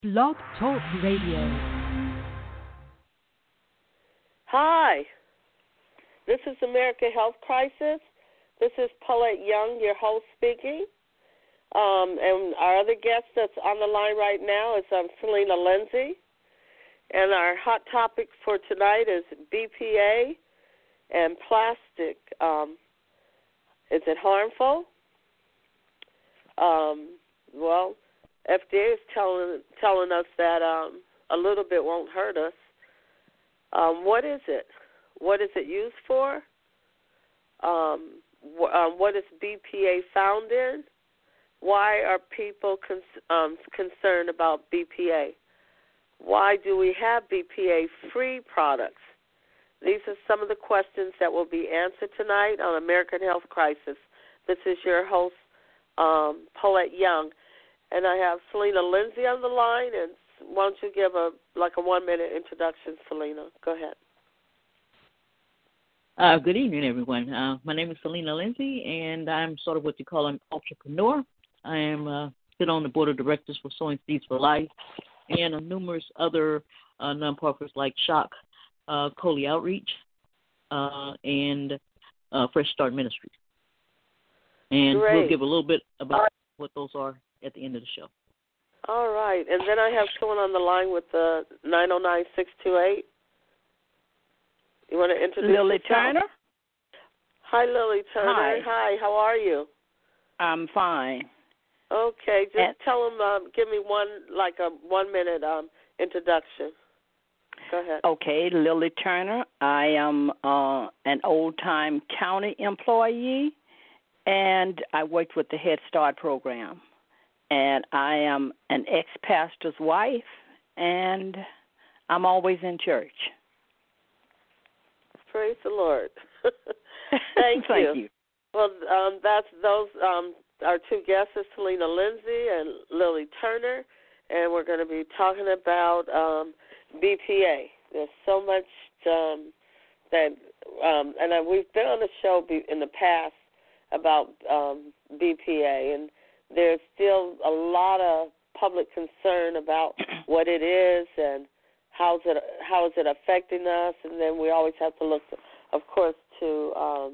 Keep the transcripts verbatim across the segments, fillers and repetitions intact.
Blog Talk Radio. Hi, this is America Health Crisis. This is Paulette Young, your host, speaking. Um, and our other guest that's on the line right now is um, Selena Lindsay. And our hot topic for tonight is B P A and plastic. Um, is it harmful? Um, well, F D A is telling telling us that um, a little bit won't hurt us. Um, what is it? What is it used for? Um, wh- um, what is B P A found in? Why are people con- um, concerned about B P A? Why do we have B P A-free products? These are some of the questions that will be answered tonight on American Health Crisis. This is your host, um, Paulette Young, and I have Selena Lindsay on the line. And why don't you give a like a one-minute introduction, Selena? Go ahead. Uh, good evening, everyone. Uh, my name is Selena Lindsay, and I'm sort of what you call an entrepreneur. I am uh, sit on the board of directors for Sowing Seeds for Life and uh, numerous other uh, nonprofits like Shock, uh, Coley Outreach, uh, and uh, Fresh Start Ministries. And Great. we'll give a little bit about what those are at the end of the show. All right. And then I have someone on the line with the nine oh nine, six two eight. You want to introduce Lily yourself? Turner. Hi, Lily Turner. Hi. Hi, how are you? I'm fine. Okay, just And- tell them, um, give me one, like a one-minute um, introduction. Go ahead. Okay, Lily Turner. I am uh, an old-time county employee, and I worked with the Head Start program. And I am an ex-pastor's wife, and I'm always in church. Praise the Lord. Thank, Thank you. you. Well, um, that's those. Um, our two guests are Selena Lindsay and Lily Turner, and we're going to be talking about um, B P A. There's so much um, that, um, and uh, we've been on the show be, in the past about um, B P A, and there's still a lot of public concern about what it is and how's it how is it affecting us, and then we always have to look, of course, to um,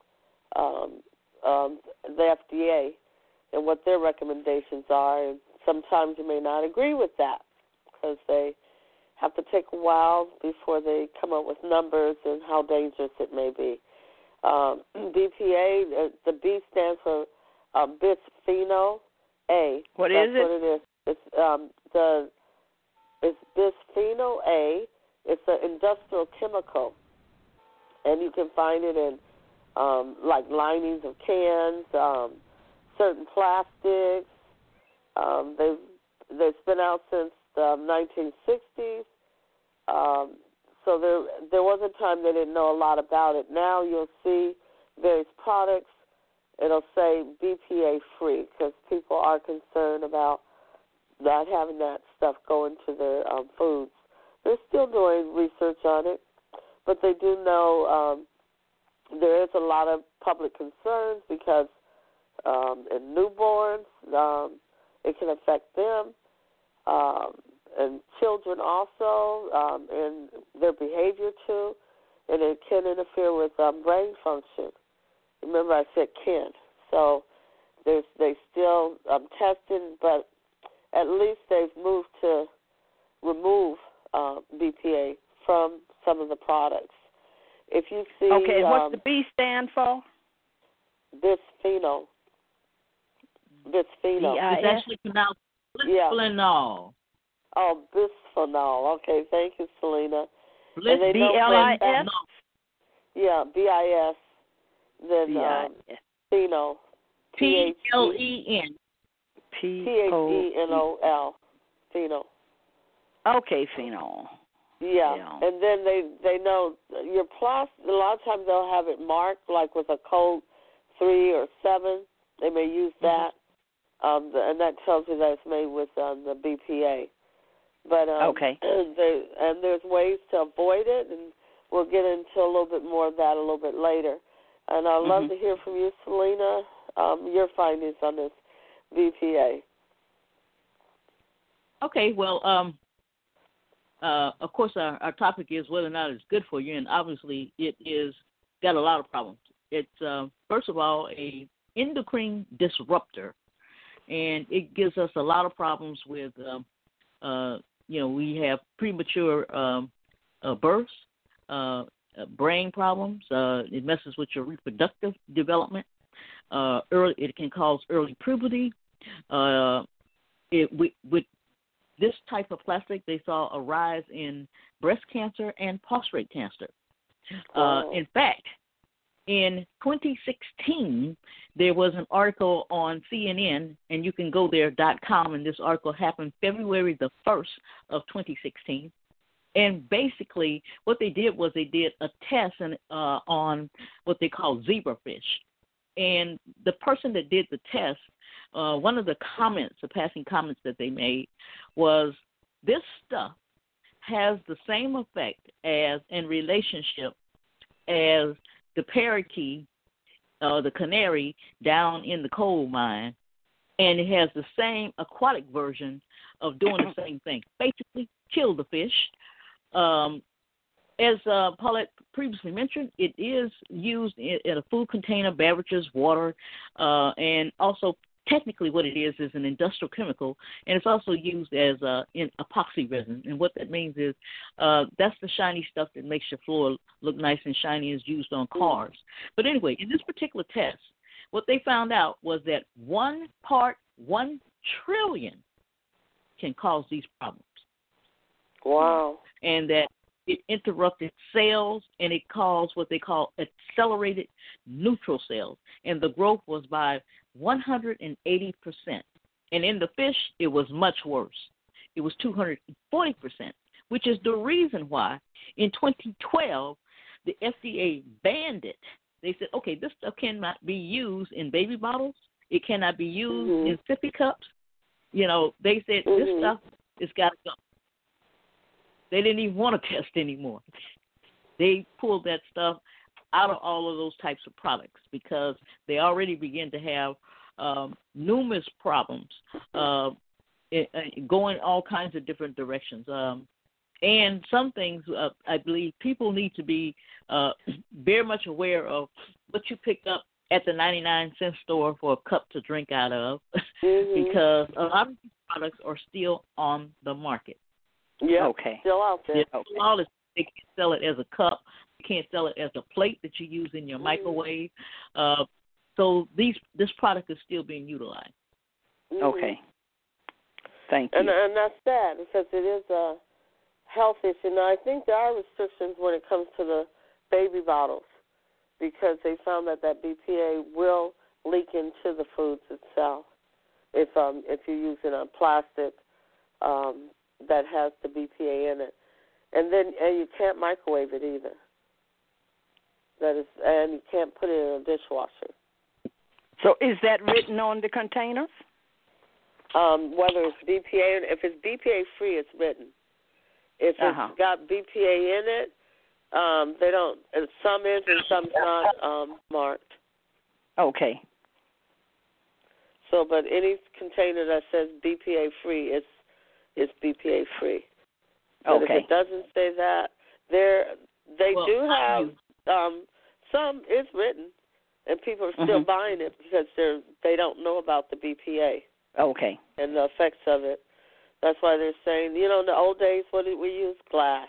um, um, the F D A and what their recommendations are. And sometimes you may not agree with that because they have to take a while before they come up with numbers and how dangerous it may be. Um, B P A, uh, the B stands for uh, bisphenol A. What That's is it? what it is. It's um, the it's bisphenol A. It's an industrial chemical, and you can find it in um, like linings of cans, um, certain plastics. Um, they've they've been out since the nineteen sixties. Um, so there there was a time they didn't know a lot about it. Now you'll see various products. It'll say B P A free because people are concerned about not having that stuff go into their um, foods. They're still doing research on it, but they do know um, there is a lot of public concerns because um, in newborns, um, it can affect them, um, and children also, um, and their behavior too, and it can interfere with um, brain function. Remember, I said can. So there's they still um, testing, but at least they've moved to remove uh, B P A from some of the products. If you see, Okay, um, what's the B stand for? bisphenol, bisphenol. B I It's S? actually pronounced Yeah. bisphenol. Oh, bisphenol. Okay, thank you, Selena. Bliss, And they B know L I for a S? fact- Yeah, B I S. Then B I um, S. phenol. P L E N. P P H O E N O L. Phenol. Okay, phenol. Yeah. Yeah. And then they they know your plastic. A lot of times they'll have it marked like with a code three or seven. They may use that, mm-hmm. um, the, and that tells you that it's made with um, the B P A. But um, Okay. they, and there's ways to avoid it, and we'll get into a little bit more of that a little bit later. And I'd love mm-hmm. to hear from you, Selena, um, your findings on this B P A. Okay, well, um, uh, of course, our, our topic is whether or not it's good for you, and obviously it is got a lot of problems. It's, uh, first of all, a endocrine disruptor, and it gives us a lot of problems with, um, uh, you know, we have premature um, uh, births, uh, uh, brain problems. Uh, it messes with your reproductive development. Uh, early, it can cause early puberty. Uh, it, with, with this type of plastic, they saw a rise in breast cancer and prostate cancer. Uh, in fact, in twenty sixteen, there was an article on C N N, and you can go there dot com, and this article happened February the first of twenty sixteen. And basically, what they did was they did a test in, uh, on what they call zebrafish. And the person that did the test, uh, one of the comments, the passing comments that they made was, this stuff has the same effect as, in relationship, as the parakeet, uh, the canary down in the coal mine, and it has the same aquatic version of doing the same thing. Basically, kill the fish. Um, as uh, Paulette previously mentioned, it is used in, in a food container, beverages, water, uh, and also technically what it is is an industrial chemical, and it's also used as uh, in epoxy resin. And what that means is uh, that's the shiny stuff that makes your floor look nice and shiny, is used on cars. But anyway, in this particular test, what they found out was that one part one trillion can cause these problems. Wow. And that it interrupted cells, and it caused what they call accelerated neutral cells. And the growth was by one hundred eighty percent. And in the fish, it was much worse. It was two hundred forty percent, which is the reason why in twenty twelve, the F D A banned it. They said, okay, this stuff cannot be used in baby bottles. It cannot be used mm-hmm. in sippy cups. You know, they said mm-hmm. this stuff has got to go. They didn't even want to test anymore. They pulled that stuff out of all of those types of products because they already began to have um, numerous problems uh, it, uh, going all kinds of different directions. Um, and some things, uh, I believe, people need to be uh, very much aware of what you pick up at the ninety-nine cent store for a cup to drink out of mm-hmm. because a lot of these products are still on the market. Yeah, okay. Still out there. Okay. All this, they can't sell it as a cup. You can't sell it as a plate that you use in your mm-hmm. microwave. Uh, so these this product is still being utilized. Mm-hmm. Okay. Thank you. And, and that's sad because it is a health issue. Now, I think there are restrictions when it comes to the baby bottles because they found that that B P A will leak into the foods itself if um if you're using a plastic um that has the B P A in it, and then and you can't microwave it either. That is, and you can't put it in a dishwasher. So, is that written on the containers? Um, whether it's B P A, if it's B P A free, it's written. If it's uh-huh. got B P A in it, um, they don't. Some is and some's not um, marked. Okay. So, but any container that says B P A free, it's It's B P A free. But okay. if it doesn't say that, there they well, do have um, some is written, and people are still mm-hmm. buying it because they're they don't know about the B P A. Okay. And the effects of it. That's why they're saying, you know, in the old days, what did we use? Glass.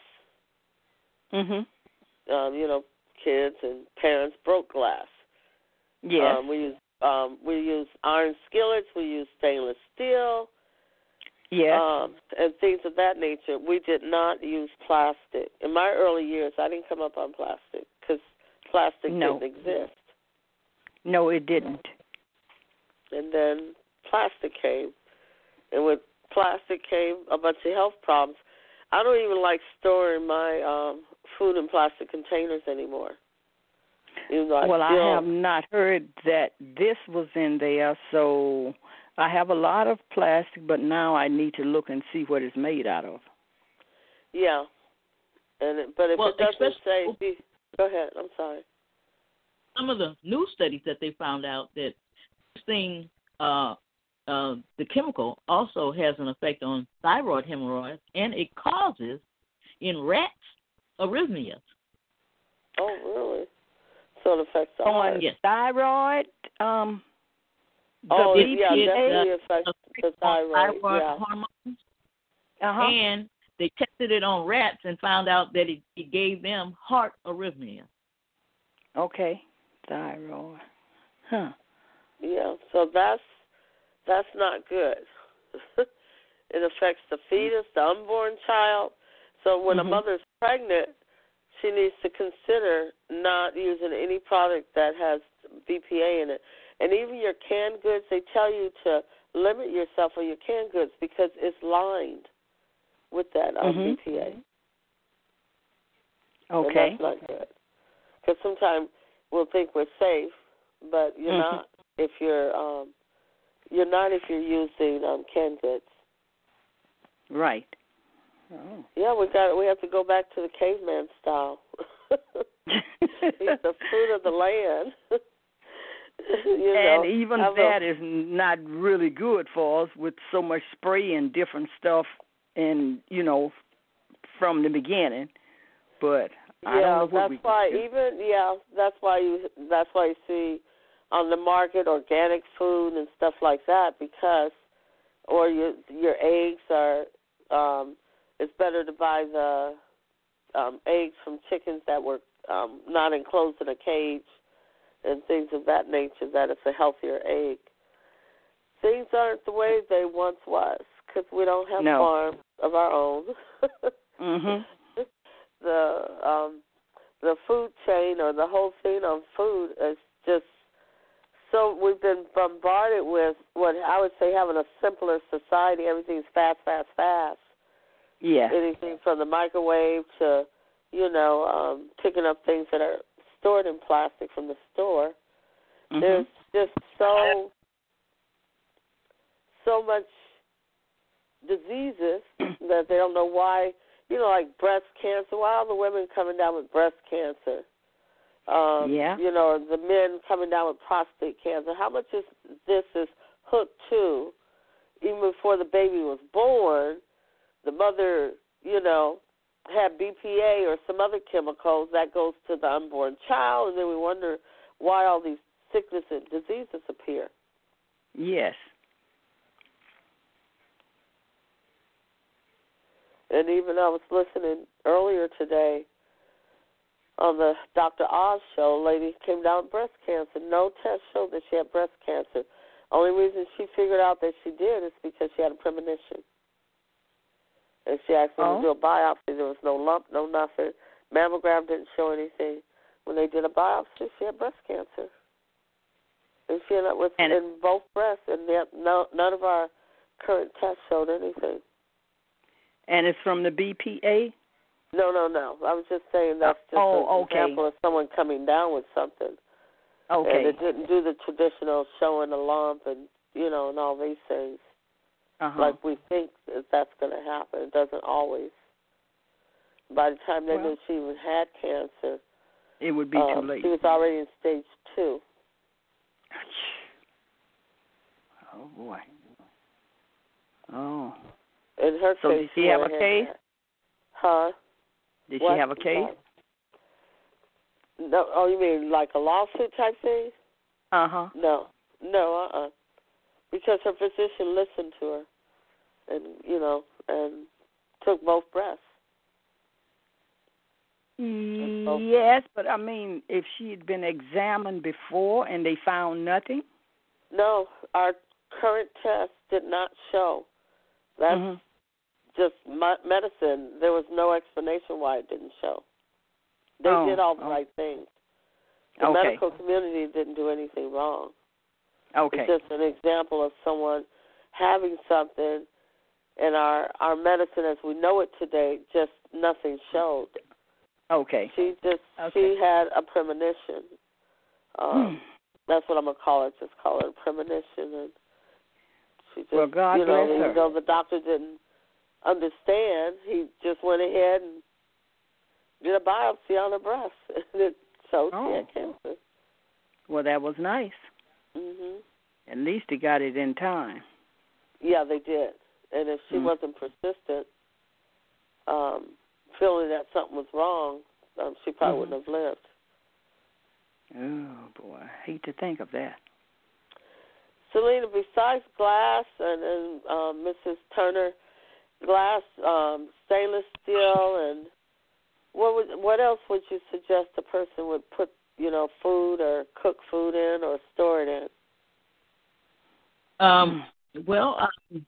Mhm. Um, you know, kids and parents broke glass. Yes. Um, we use um, we use iron skillets. We use stainless steel. Yes. Um, and things of that nature. We did not use plastic. In my early years, I didn't come up on plastic because plastic no. didn't exist. No, it didn't. And then plastic came. And with plastic came a bunch of health problems. I don't even like storing my um, food in plastic containers anymore. Even though I well, still, I have not heard that this was in there, so I have a lot of plastic, but now I need to look and see what it's made out of. Yeah. And it, but if well, it doesn't say, be, go ahead. I'm sorry. Some of the new studies that they found out that this thing, uh, uh, the chemical also has an effect on thyroid hemorrhoids, and it causes, in rats, arrhythmias. Oh, really? So it affects the On heart. Yes. thyroid, um, the Oh, B P A. yeah, definitely uh, affects the thyroid. thyroid Yeah. hormones, Uh-huh. and they tested it on rats and found out that it, it gave them heart arrhythmia. Okay, thyroid. Huh. Yeah, so that's that's not good. It affects the fetus, the unborn child. So when Mhm. a mother's pregnant, she needs to consider not using any product that has B P A in it. And even your canned goods, they tell you to limit yourself on your canned goods because it's lined with that um, Mhm. B P A. Okay. And that's not good. Because sometimes we'll think we're safe, but you're Mhm. not if you're um, you're not if you're using um, canned goods. Right. Oh. Yeah, we got we have to go back to the caveman style. He's the fruit of the land. you and know, even have that a, is not really good for us with so much spray and different stuff, and you know, from the beginning. But I yeah, don't know what that's we why can do. even yeah, that's why you that's why you see on the market organic food and stuff like that because or your your eggs are um it's better to buy the um eggs from chickens that were um not enclosed in a cage and things of that nature, that it's a healthier egg. Things aren't the way they once was because we don't have No. farms of our own. Mhm. the um, the food chain or the whole thing on food is just so we've been bombarded with what I would say having a simpler society. Everything's fast, fast, fast. Yeah. Anything from the microwave to, you know, um, picking up things that are stored in plastic from the store. Mhm. There's just so so much diseases that they don't know why. You know, like breast cancer. Why are the women coming down with breast cancer? Um, Yeah. You know, the men coming down with prostate cancer. How much is this is hooked to? Even before the baby was born, the mother, you know, had B P A or some other chemicals that goes to the unborn child, and then we wonder why all these sickness and diseases appear. Yes. And even I was listening earlier today on the Doctor Oz show, a lady came down with breast cancer. No test showed that she had breast cancer. Only reason she figured out that she did is because she had a premonition. And she asked them Oh. to do a biopsy. There was no lump, no nothing. Mammogram didn't show anything. When they did a biopsy, she had breast cancer. And she ended up with And- in both breasts, and yet no, none of our current tests showed anything. And it's from the B P A? No, no, no. I was just saying that's just Oh, an okay. example of someone coming down with something. Okay. And it didn't do the traditional showing a lump and, you know, and all these things. Uh-huh. Like we think that that's going to happen. It doesn't always. By the time they Well, knew she even had cancer, it would be um, too late. she was already in stage two. Oh, boy. Oh. In her So case, did she have a went ahead case? and- Huh? Did What? she have a case? No. Oh, you mean like a lawsuit type thing? Uh-huh. No. No, uh-uh. Because her physician listened to her and, you know, and took both breasts. Yes, but I mean, if she had been examined before and they found nothing? No, our current test did not show. That's Mm-hmm. just medicine. There was no explanation why it didn't show. They Oh, did all the oh. right things. The Okay. medical community didn't do anything wrong. Okay. It's just an example of someone having something, and our, our medicine as we know it today, just nothing showed. Okay. She just Okay. she had a premonition. Um, that's what I'm gonna call it. Just call it a premonition, and she just, Well, God you know, bless her. even though the doctor didn't understand, he just went ahead and did a biopsy on her breast, and it showed Oh. she had cancer. Well, that was nice. Mhm. At least he got it in time. Yeah, they did. And if she mm. wasn't persistent, um, feeling that something was wrong, um, she probably mm-hmm. wouldn't have lived. Oh, boy. I hate to think of that. Selena, besides glass and, and um, Missus Turner, glass, um, stainless steel, and what would, what else would you suggest a person would put, you know, food or cook food in or store it in? Um, well, um,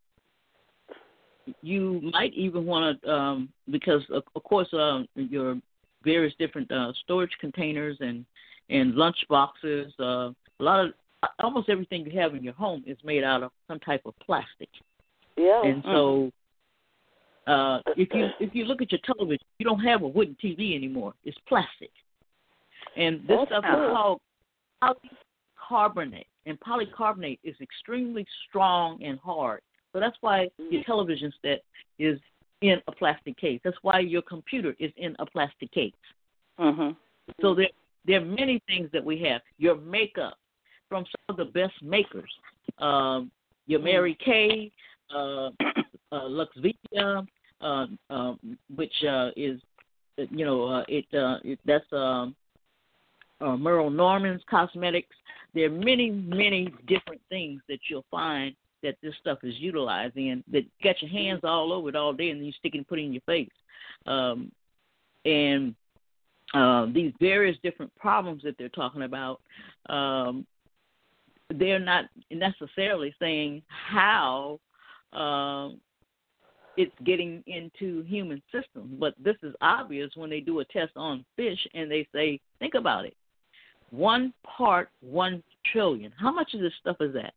you might even want to, um, because of, of course, um, your various different uh, storage containers and and lunch boxes. Uh, a lot of almost everything you have in your home is made out of some type of plastic. Yeah. And so, uh, if you if you look at your television, you don't have a wooden T V anymore. It's plastic. And this That's stuff cool. is called polycarbonate, and polycarbonate is extremely strong and hard. So that's why your television set is in a plastic case. That's why your computer is in a plastic case. Mm-hmm. So there, there are many things that we have. Your makeup from some of the best makers. Um, your Mary Kay, uh, uh, Lux Vita, uh, uh, which uh, is, you know, uh, it, uh, it that's um, uh, Merle Norman's cosmetics. There are many, many different things that you'll find that this stuff is utilized in, that you got your hands all over it all day and then you stick it and put it in your face. Um, and uh, these various different problems that they're talking about, um, they're not necessarily saying how um, it's getting into human systems. But this is obvious when they do a test on fish and they say, think about it, one part, one trillion. How much of this stuff is that?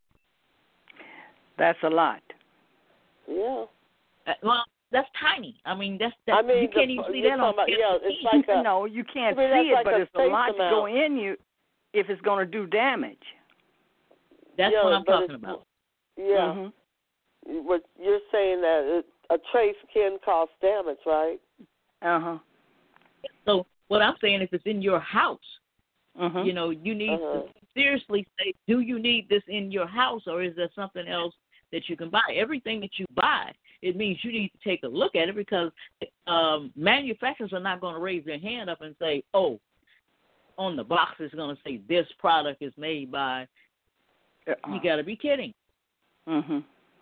That's a lot. Yeah. Uh, well, that's tiny. I mean, that's, that's I mean, you can't the, even see that on about, yeah, it's like a, no, you can't I mean, see it, like but a it's a lot amount. to go in you if it's going to do damage. That's yeah, what I'm talking it's, about. Yeah. Mm-hmm. What you're saying that it, a trace can cause damage, right? Uh-huh. So what I'm saying, if it's in your house, uh-huh. you know, you need uh-huh. to seriously say, do you need this in your house, or is there something else that you can buy? Everything that you buy, it means you need to take a look at it, because um, manufacturers are not going to raise their hand up and say, oh, on the box it's going to say this product is made by, uh-huh. you got to be kidding. Mm-hmm.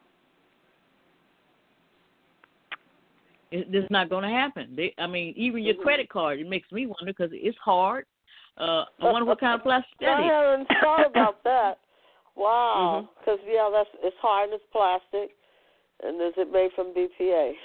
It, it's not going to happen. They, I mean, even your mm-hmm. credit card, it makes me wonder, because it's hard. Uh, I wonder what kind of plastic that is. I haven't thought about that. Wow. Because, mm-hmm. yeah, that's it's hard and it's plastic. And is it made from B P A?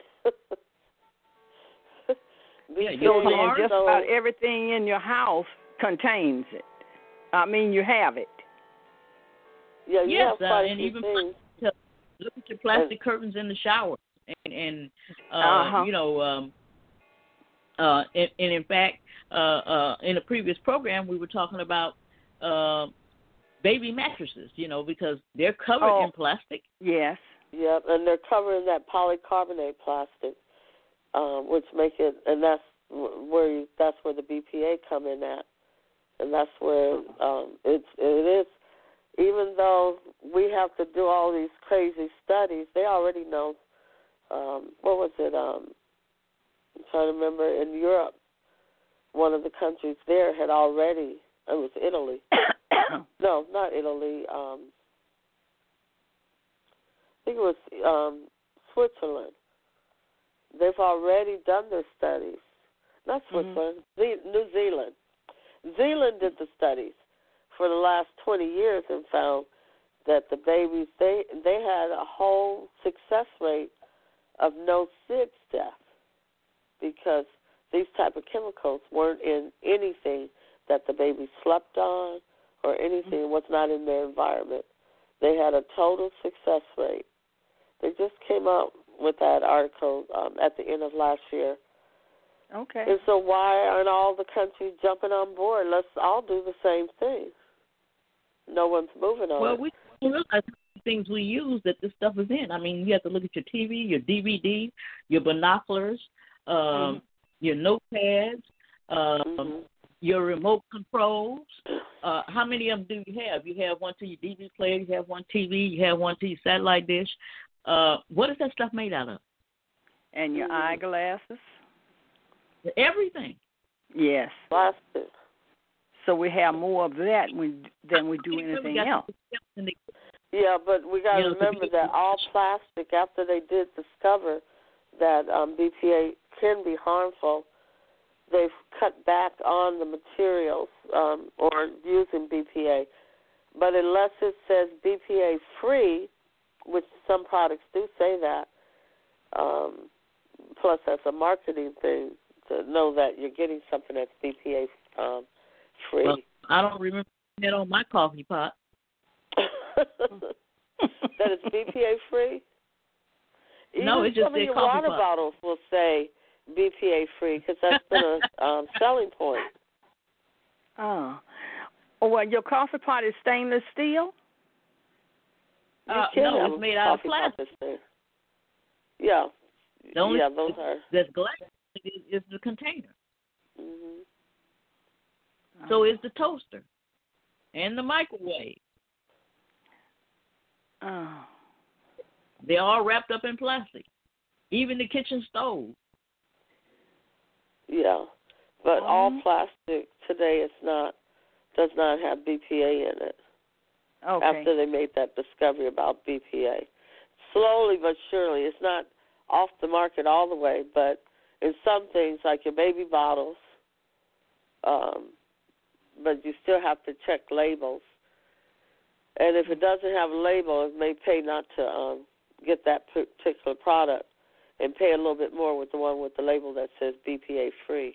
B P A yeah, you're saying just so, about everything in your house contains it. I mean, you have it. Yeah, you yes, have quite uh, and even things. look at your plastic and, curtains in the shower, and, and uh, uh-huh. you know, um, uh, and, and in fact, uh, uh, in a previous program, we were talking about uh, baby mattresses. You know, because they're covered oh, in plastic. Yes. Yep, and they're covered in that polycarbonate plastic, um, which make it, and that's where you, that's where the B P A come in at, and that's where um, it's it is. Even though we have to do all these crazy studies, they already know. Um, what was it? Um, I'm trying to remember. In Europe, one of the countries there had already. It was Italy. no, not Italy. Um, I think it was um, Switzerland. They've already done their studies. Not Switzerland, mm-hmm. New Zealand. Zealand did the studies for the last twenty years and found that the babies, they they had a whole success rate of no S I D S death, because these type of chemicals weren't in anything that the baby slept on or anything mm-hmm. was not in their environment. They had a total success rate. They just came out with that article um, at the end of last year. Okay. And so why aren't all the countries jumping on board? Let's all do the same thing. No one's moving on well, it. Well, we realize the things we use that this stuff is in. I mean, you have to look at your T V, your D V D, your binoculars, um, mm-hmm. your notepads, um, mm-hmm. your remote controls. Uh, how many of them do you have? You have one to your D V D player, you have one T V, you have one to your satellite dish. Uh, what is that stuff made out of? And your Mm. eyeglasses. Everything. Yes. Plastic. So we have more of that when, than we do anything else. Yeah, but we got to You know, remember that all plastic, after they did discover that um, B P A can be harmful, they've cut back on the materials um, or using B P A. But unless it says B P A free, which some products do say that, um, plus that's a marketing thing to know that you're getting something that's B P A um, free. Well, I don't remember that on my coffee pot. That it's B P A free? Even No, it just some of said your coffee water pot. bottles will say B P A free because that's been a um, selling point. Oh. Oh, well, your coffee pot is stainless steel? You Uh, can no, have it's a made out of coffee plastic. pot that's there. Yeah. The only yeah, those are. that's glass is, is the container. Mm-hmm. So is the toaster and the microwave. Oh. They're all wrapped up in plastic. Even the kitchen stove. Yeah, but Um, all plastic today is not does not have B P A in it. Okay. After they made that discovery about B P A, slowly but surely, it's not off the market all the way, but in some things like your baby bottles, um, but you still have to check labels. And if it doesn't have a label, it may pay not to um, get that particular product and pay a little bit more with the one with the label that says B P A free.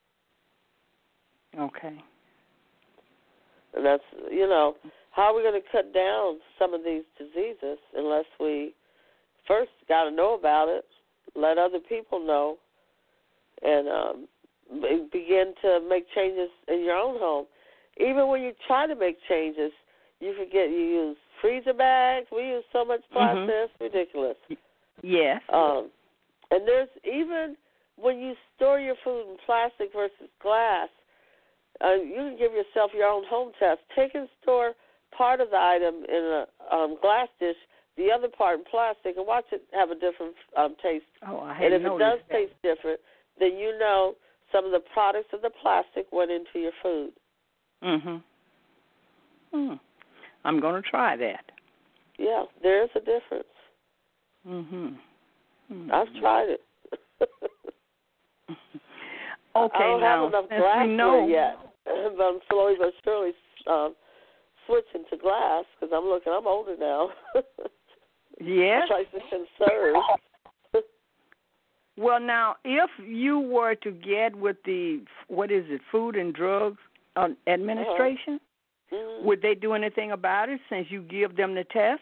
Okay. And that's, you know, how are we going to cut down some of these diseases unless we first got to know about it, let other people know, and um, begin to make changes in your own home. Even when you try to make changes, you forget you use freezer bags. We use so much plastic, Mm-hmm. it's ridiculous. Yes. Um, and there's even when you store your food in plastic versus glass, uh, you can give yourself your own home test. Take and store part of the item in a um, glass dish, the other part in plastic, and watch it have a different um, taste. Oh, I And hadn't if it does noticed that. taste different, then you know some of the products of the plastic went into your food. Mhm. Hmm. I'm going to try that. Yeah, there is a difference. Mhm. Hmm. I've tried it. Okay, I don't now have enough since glassware we know, yet, but I'm slowly but surely um, switching to glass because I'm looking. I'm older now. yes. I'm trying to conserve. Well, now, if you were to get with the what is it, Food and Drug uh, Administration, uh-huh. mm-hmm. would they do anything about it since you give them the test?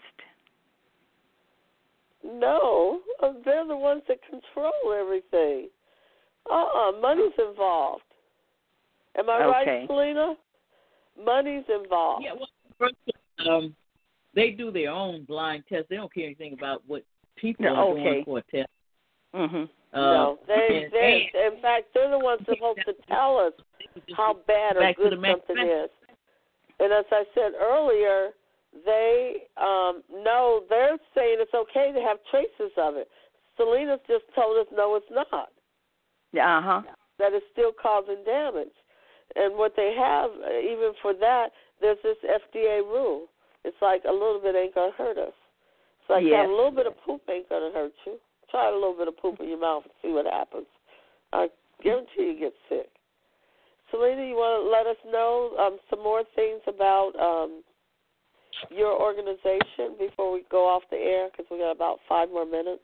No, they're the ones that control everything. Uh-uh, money's involved. Am I Okay. right, Selena? Money's involved. Yeah, well, first, um, they do their own blind test. They don't care anything about what people No, are okay. doing for a test. Mhm. Uh, No, they, and, they, in fact, they're the ones supposed to tell us how bad or back to good the something manufacturer. is. And as I said earlier, they um, know they're saying it's okay to have traces of it. Selena's just told us no, it's not. Uh huh. That it's still causing damage. And what they have, even for that, there's this F D A rule. It's like a little bit ain't going to hurt us. It's like Yes. have a little bit of poop ain't going to hurt you. Try a little bit of poop in your mouth and see what happens. I guarantee you get sick. Selena, you want to let us know um, some more things about um, your organization before we go off the air? Because we got about five more minutes.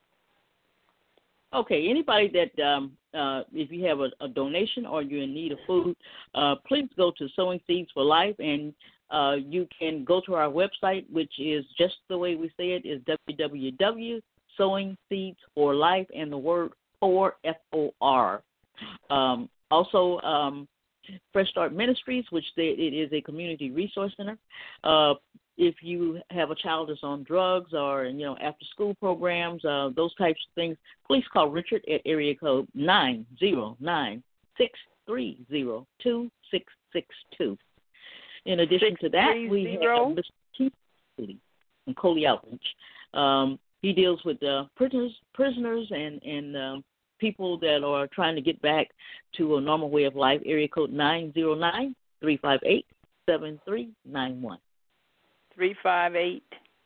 Okay, anybody that, um, uh, if you have a, a donation or you're in need of food, uh, please go to Sowing Seeds for Life, and uh, you can go to our website, which is just the way we say it, is w w w dot sowing seeds for life, and the word for, F O R. Um, also, um, Fresh Start Ministries, which they, it is a community resource center. Uh, if you have a child that's on drugs or, you know, after school programs, uh, those types of things, please call Richard at area code nine zero nine, six three zero, two six six two. In addition to that, we have Mister Keith and Coley Outreach. Um, he deals with uh, prisoners, prisoners and and um, people that are trying to get back to a normal way of life. Area code nine zero nine, three five eight, seven three nine one. three five eight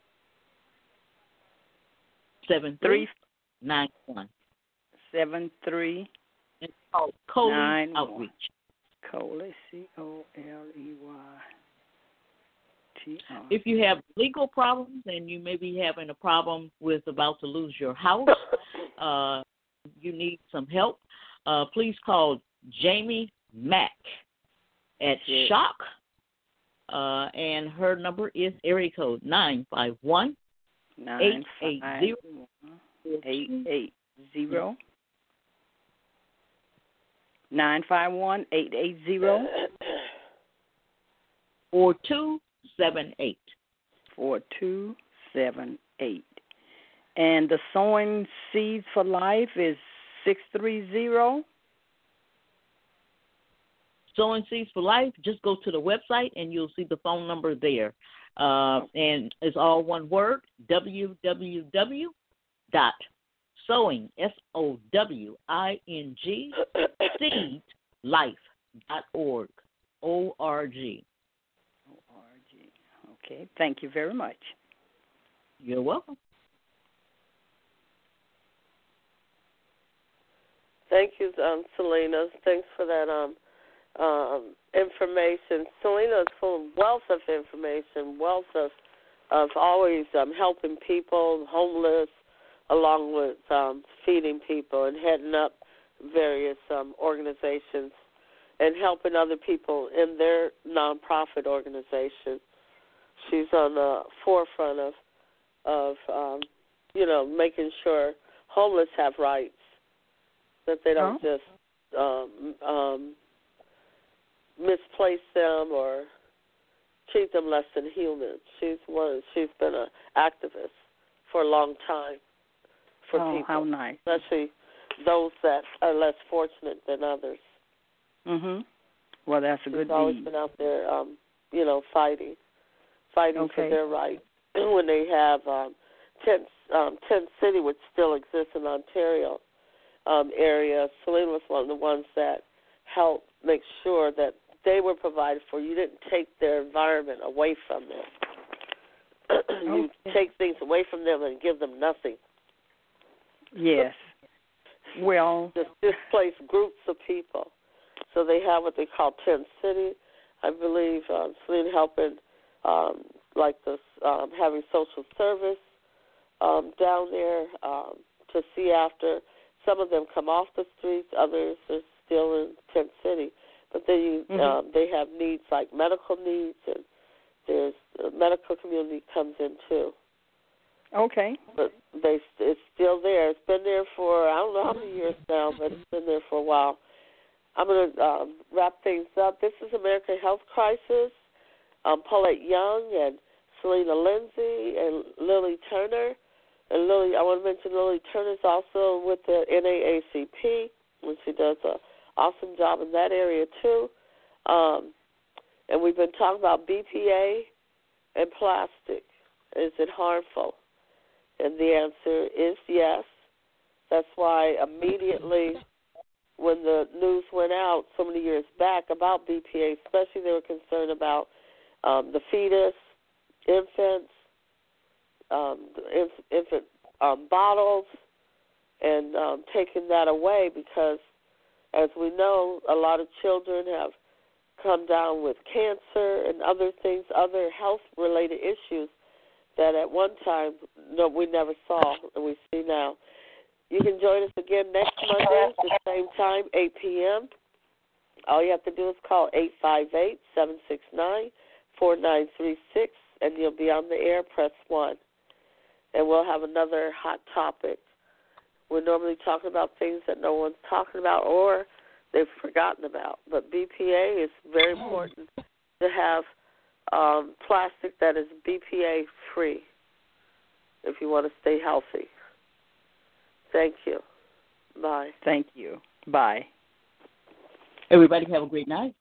seven three nine one. seven three It's called Coley nine Outreach. Coley, C O L E Y T R. If you have legal problems and you may be having a problem with about to lose your house, uh, you need some help, uh, please call Jamie Mack at Yeah. Shock, uh, and her number is area code nine five one, Nine five eight eight zero. Nine five one eight eight zero four two seven eight. Four two seven eight. And the Sowing Seeds for Life is six three zero. Sowing Seeds for Life, just go to the website and you'll see the phone number there. Uh, and it's all one word, w w w dot sowing, S O W I N G, seed life dot org, O R G. O R G. Okay, thank you very much. You're welcome. Thank you, um, Selena. Thanks for that um, um, information. Selena is full of wealth of information, wealth of, of always um, helping people, homeless, along with um, feeding people and heading up various um, organizations and helping other people in their nonprofit organization. She's on the forefront of, of um, you know, making sure homeless have rights, that they don't oh. just um, um, misplace them or treat them less than human. She's one. She's been an activist for a long time for oh, people, how nice. especially those that are less fortunate than others. Mhm. Well, that's a She's good always deed. been out there, um, you know, fighting, fighting Okay. for their rights. When they have um, Tent, um, Tent City, which still exists in Ontario um, area, Selena was one of the ones that helped make sure that they were provided for. You didn't take their environment away from them. You Okay. take things away from them and give them nothing. Yes. Well, Just displaced groups of people. So they have what they call Tent City. I believe um, Selena helping, um, like this, um, having social service um, down there um, to see after. Some of them come off the streets, others are still in Tent City. But then you, mm-hmm. um, they have needs like medical needs, and there's the medical community comes in too. okay. But they, it's still there. It's been there for I don't know how many years now, but it's been there for a while. I'm going to um, wrap things up. This is American Health Crisis. Um, Paulette Young and Selena Lindsay and Lily Turner. And Lily, I want to mention Lily Turner is also with the N double A C P, and she does an awesome job in that area too. Um, and we've been talking about B P A and plastic. Is it harmful? And the answer is yes. That's why immediately when the news went out so many years back about B P A, especially they were concerned about um, the fetus, infants, um, inf- infant um, bottles, and um, taking that away because, as we know, a lot of children have come down with cancer and other things, other health-related issues that at one time no, we never saw and we see now. You can join us again next Monday at the same time, eight p.m. All you have to do is call eight five eight, seven six nine, four nine three six, and you'll be on the air. Press one. And we'll have another hot topic. We're normally talking about things that no one's talking about or they've forgotten about. But B P A is very important to have um, plastic that is B P A-free if you want to stay healthy. Thank you. Bye. Thank you. Bye. Everybody have a great night.